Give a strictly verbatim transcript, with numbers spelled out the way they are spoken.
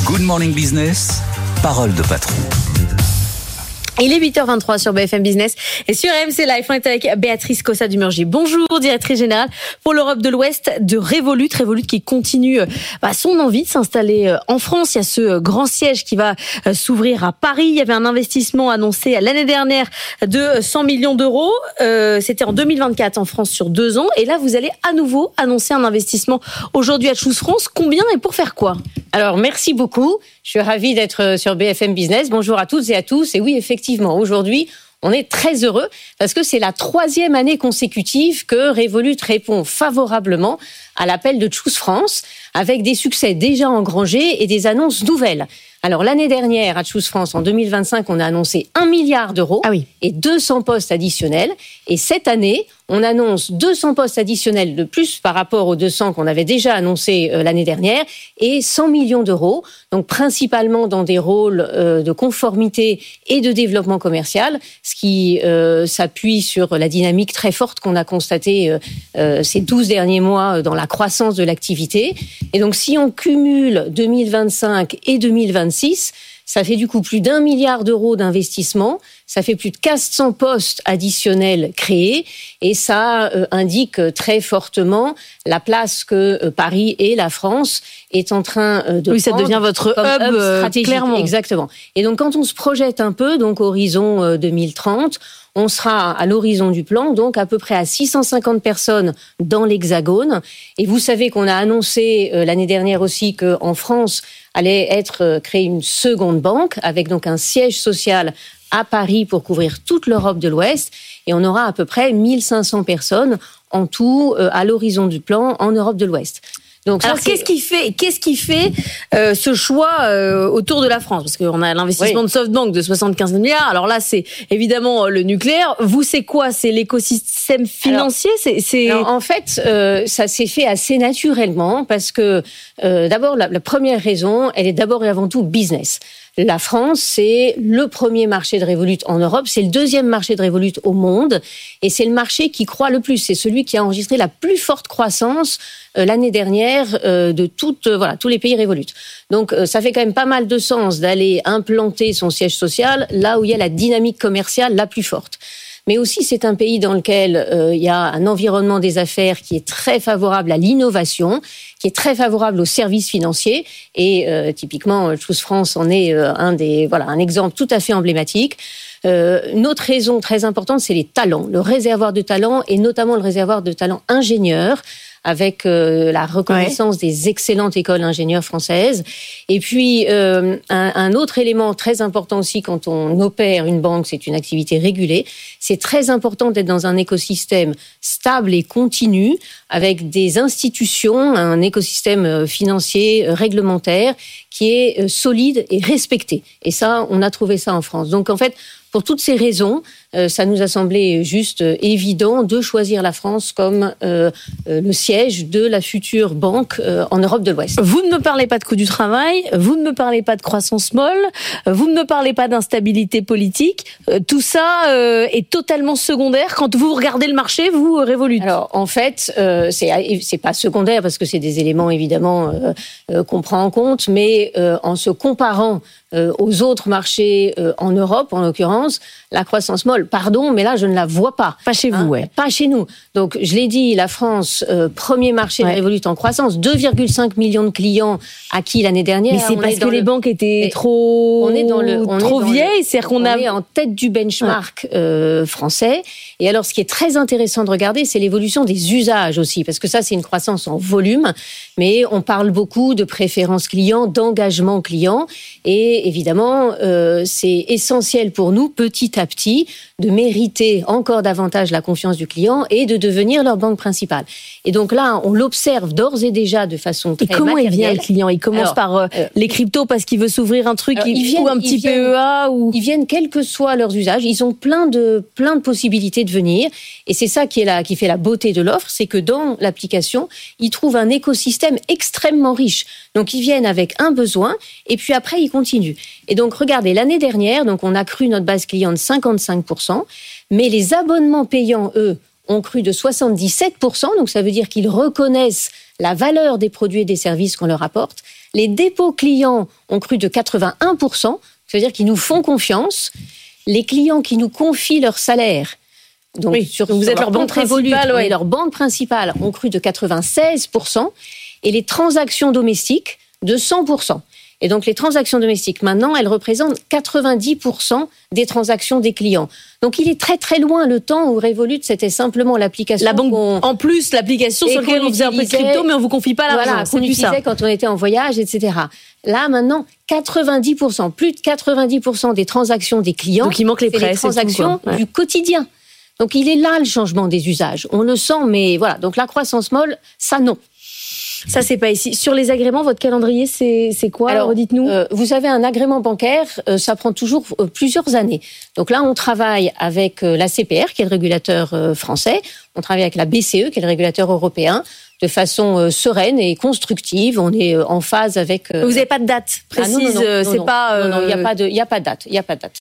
Good Morning Business, parole de patron. Il est huit heures vingt-trois sur B F M Business et sur R M C Live. On est avec Béatrice Cossa-Dumurgier. Bonjour, directrice générale pour l'Europe de l'Ouest de Revolut. Revolut qui continue bah, son envie de s'installer en France. Il y a ce grand siège qui va s'ouvrir à Paris. Il y avait un investissement annoncé l'année dernière de cent millions d'euros. Euh, c'était en deux mille vingt-quatre en France sur deux ans. Et là, vous allez à nouveau annoncer un investissement aujourd'hui à Choose France. Combien et pour faire quoi ? Alors, merci beaucoup. Je suis ravie d'être sur B F M Business. Bonjour à toutes et à tous. Et oui, effectivement, aujourd'hui, on est très heureux parce que c'est la troisième année consécutive que Revolut répond favorablement à l'appel de Choose France avec des succès déjà engrangés et des annonces nouvelles. Alors, l'année dernière, à Choose France, en deux mille vingt-cinq, on a annoncé un milliard d'euros ah oui. et deux cents postes additionnels. Et cette année, on annonce deux cents postes additionnels de plus par rapport aux deux cents qu'on avait déjà annoncés euh, l'année dernière et cent millions d'euros, donc principalement dans des rôles euh, de conformité et de développement commercial, ce qui euh, s'appuie sur la dynamique très forte qu'on a constatée euh, euh, ces douze derniers mois euh, dans la croissance de l'activité. Et donc, si on cumule deux mille vingt-cinq et deux mille vingt-six, ça fait du coup plus d'un milliard d'euros d'investissement, ça fait plus de quatre cents postes additionnels créés et ça euh, indique très fortement la place que euh, Paris et la France est en train euh, de oui, prendre. Oui, ça devient votre comme hub, hub stratégique. Clairement. Exactement. Et donc quand on se projette un peu, donc horizon euh, deux mille trente, on sera à l'horizon du plan, donc à peu près à six cent cinquante personnes dans l'Hexagone. Et vous savez qu'on a annoncé euh, l'année dernière aussi qu'en France allait être euh, créée une seconde banque avec donc un siège social à Paris pour couvrir toute l'Europe de l'Ouest. Et on aura à peu près mille cinq cents personnes en tout euh, à l'horizon du plan en Europe de l'Ouest. Donc, alors, qu'est-ce qui fait, qu'est-ce qui fait euh, ce choix euh, autour de la France ? Parce qu'on a l'investissement oui. de SoftBank de soixante-quinze milliards. Alors là, c'est évidemment le nucléaire. Vous, c'est quoi ? C'est l'écosystème financier ? alors, c'est, c'est... Alors, en fait, euh, ça s'est fait assez naturellement parce que, euh, d'abord, la, la première raison, elle est d'abord et avant tout business. La France, c'est le premier marché de Revolut en Europe, c'est le deuxième marché de Revolut au monde, et c'est le marché qui croît le plus. C'est celui qui a enregistré la plus forte croissance euh, l'année dernière euh, de toutes, euh, voilà, tous les pays Revolut. Donc, euh, ça fait quand même pas mal de sens d'aller implanter son siège social là où il y a la dynamique commerciale la plus forte. Mais aussi, c'est un pays dans lequel euh, il y a un environnement des affaires qui est très favorable à l'innovation, qui est très favorable aux services financiers. Et euh, typiquement, Choose France en est euh, un des, voilà, un exemple tout à fait emblématique. Euh, une autre raison très importante, c'est les talents, le réservoir de talents et notamment le réservoir de talents ingénieurs, avec euh, la reconnaissance ouais. des excellentes écoles ingénieurs françaises. Et puis, euh, un, un autre élément très important aussi quand on opère une banque, c'est une activité régulée. C'est très important d'être dans un écosystème stable et continu, avec des institutions, un écosystème financier, réglementaire, qui est solide et respecté. Et ça, on a trouvé ça en France. Donc, en fait, pour toutes ces raisons, euh, ça nous a semblé juste euh, évident de choisir la France comme euh, euh, le siège de la future banque euh, en Europe de l'Ouest. Vous ne me parlez pas de coût du travail, vous ne me parlez pas de croissance molle, vous ne me parlez pas d'instabilité politique. Euh, tout ça euh, est totalement secondaire quand vous regardez le marché, vous, Revolut. Alors, en fait, euh, c'est, c'est pas secondaire parce que c'est des éléments, évidemment, euh, euh, qu'on prend en compte, mais euh, en se comparant euh, aux autres marchés euh, en Europe, en l'occurrence, la croissance molle, pardon, mais là, je ne la vois pas. Pas chez vous, hein, ouais. Pas chez nous. Donc, je l'ai dit, la France, euh, premier marché ouais. de Revolut en croissance, deux virgule cinq millions de clients acquis l'année dernière. Mais c'est on parce que le... les banques étaient trop, on est dans le, on trop est dans vieilles, le... c'est-à-dire qu'on on a... est en tête du benchmark ouais. euh, français. Et alors, ce qui est très intéressant de regarder, c'est l'évolution des usages aussi, parce que ça, c'est une croissance en volume, mais on parle beaucoup de préférence client, d'engagement client, et évidemment, euh, c'est essentiel pour nous, petit à petit, de mériter encore davantage la confiance du client et de devenir leur banque principale. Et donc là, on l'observe d'ores et déjà de façon très matérielle. Et comment matérielle. il vient le client ? Il commence alors, par euh, euh, les cryptos parce qu'il veut s'ouvrir un truc, alors, il, viennent, ou un petit viennent, P E A ou... Ils viennent quels que soient leurs usages, ils ont plein de, plein de possibilités de venir. Et c'est ça qui, est la, qui fait la beauté de l'offre, c'est que dans l'application, ils trouvent un écosystème extrêmement riche. Donc, ils viennent avec un besoin et puis après, ils continuent. Et donc, regardez, l'année dernière, donc on a cru notre base client de cinquante-cinq pour cent, mais les abonnements payants, eux, ont cru de soixante-dix-sept pour cent. Donc, ça veut dire qu'ils reconnaissent la valeur des produits et des services qu'on leur apporte. Les dépôts clients ont cru de quatre-vingt-un pour cent, ça veut dire qu'ils nous font confiance. Les clients qui nous confient leur salaire, donc, oui, sur, donc vous sur êtes leur banque principale, ouais. leur banque principale ont cru de quatre-vingt-seize pour cent et les transactions domestiques de cent pour cent. Et donc les transactions domestiques, maintenant, elles représentent quatre-vingt-dix pour cent des transactions des clients. Donc il est très très loin le temps où Revolut, c'était simplement l'application. La banque, en plus, l'application sur laquelle on faisait un peu de crypto, mais on vous confie pas l'argent. Voilà, qu'on utilisait quand on était en voyage, et cetera. Là, maintenant, quatre-vingt-dix pour cent, plus de quatre-vingt-dix pour cent des transactions des clients, donc il manque les c'est prêts, les transactions tout, ouais. du quotidien. Donc il est là le changement des usages. On le sent, mais voilà. Donc la croissance molle, ça non. Ça, c'est pas ici. Sur les agréments, votre calendrier, c'est, c'est quoi? Alors, redites-nous. Euh, vous avez un agrément bancaire, euh, ça prend toujours euh, plusieurs années. Donc là, on travaille avec euh, la C P R, qui est le régulateur euh, français. On travaille avec la B C E, qui est le régulateur européen, de façon euh, sereine et constructive. On est euh, en phase avec. Euh... Vous n'avez pas de date précise. Ah, non, non, non, euh, non, c'est non, pas. Euh... Non, non, il n'y a pas de, il y a pas de date. Il y a pas de date.